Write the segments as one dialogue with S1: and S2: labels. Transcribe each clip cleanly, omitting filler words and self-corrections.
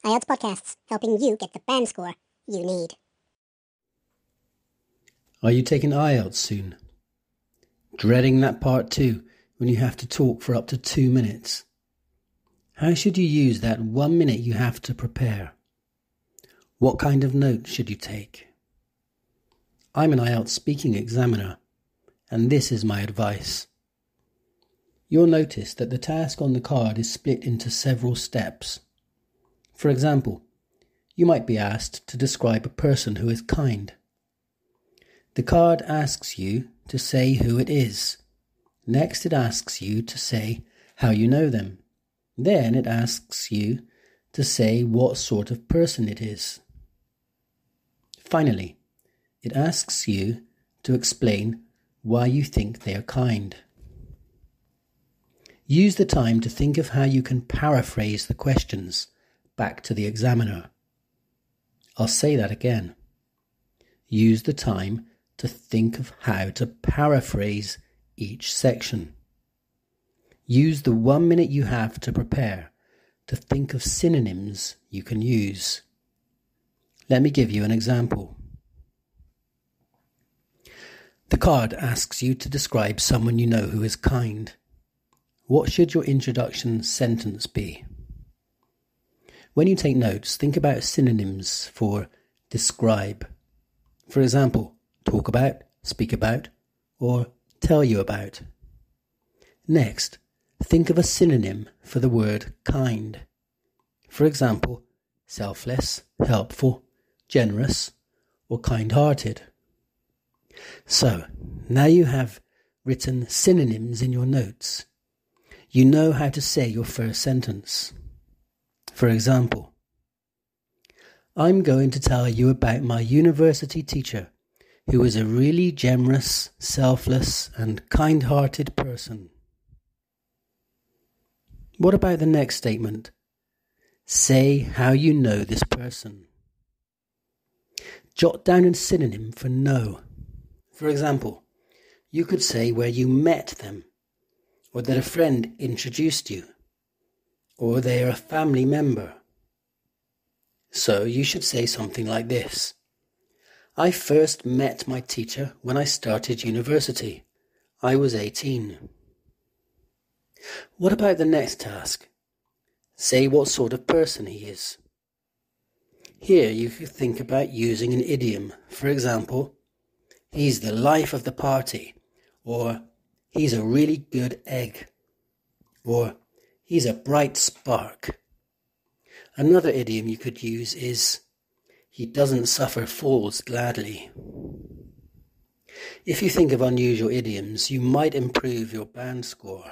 S1: IELTS Podcasts, helping you get the band score you need.
S2: Are you taking IELTS soon? Dreading that part 2 when you have to talk for up to 2 minutes? How should you use that 1 minute you have to prepare? What kind of notes should you take? I'm an IELTS speaking examiner, and this is my advice. You'll notice that the task on the card is split into several steps. For example, you might be asked to describe a person who is kind. The card asks you to say who it is. Next, it asks you to say how you know them. Then it asks you to say what sort of person it is. Finally, it asks you to explain why you think they are kind. Use the time to think of how you can paraphrase the questions back to the examiner. I'll say that again. Use the time to think of how to paraphrase each section. Use the 1 minute you have to prepare to think of synonyms you can use. Let me give you an example. The card asks you to describe someone you know who is kind. What should your introduction sentence be? When you take notes, think about synonyms for describe. For example, talk about, speak about, or tell you about. Next, think of a synonym for the word kind. For example, selfless, helpful, generous, or kind-hearted. So, now you have written synonyms in your notes. You know how to say your first sentence. For example, I'm going to tell you about my university teacher, who is a really generous, selfless, and kind-hearted person. What about the next statement? Say how you know this person. Jot down a synonym for know. For example, you could say where you met them, or that a friend introduced you, or they are a family member. So you should say something like this. I first met my teacher when I started university. I was 18. What about the next task? Say what sort of person he is. Here you could think about using an idiom. For example, he's the life of the party, or he's a really good egg, or he's a bright spark. Another idiom you could use is, he doesn't suffer falls gladly. If you think of unusual idioms, you might improve your band score.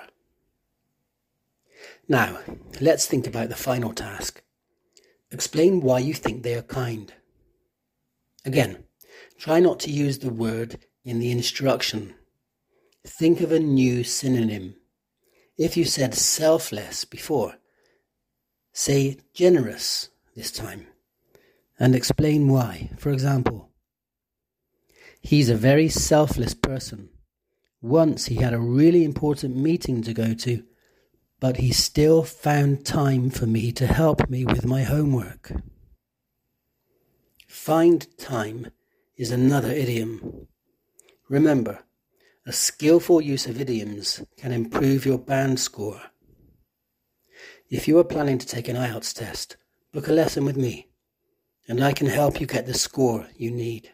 S2: Now, let's think about the final task. Explain why you think they are kind. Again, try not to use the word in the instruction. Think of a new synonym. If you said selfless before, say generous this time, and explain why. For example, he's a very selfless person. Once he had a really important meeting to go to, but he still found time for me to help me with my homework. Find time is another idiom. Remember, a skillful use of idioms can improve your band score. If you are planning to take an IELTS test, book a lesson with me, and I can help you get the score you need.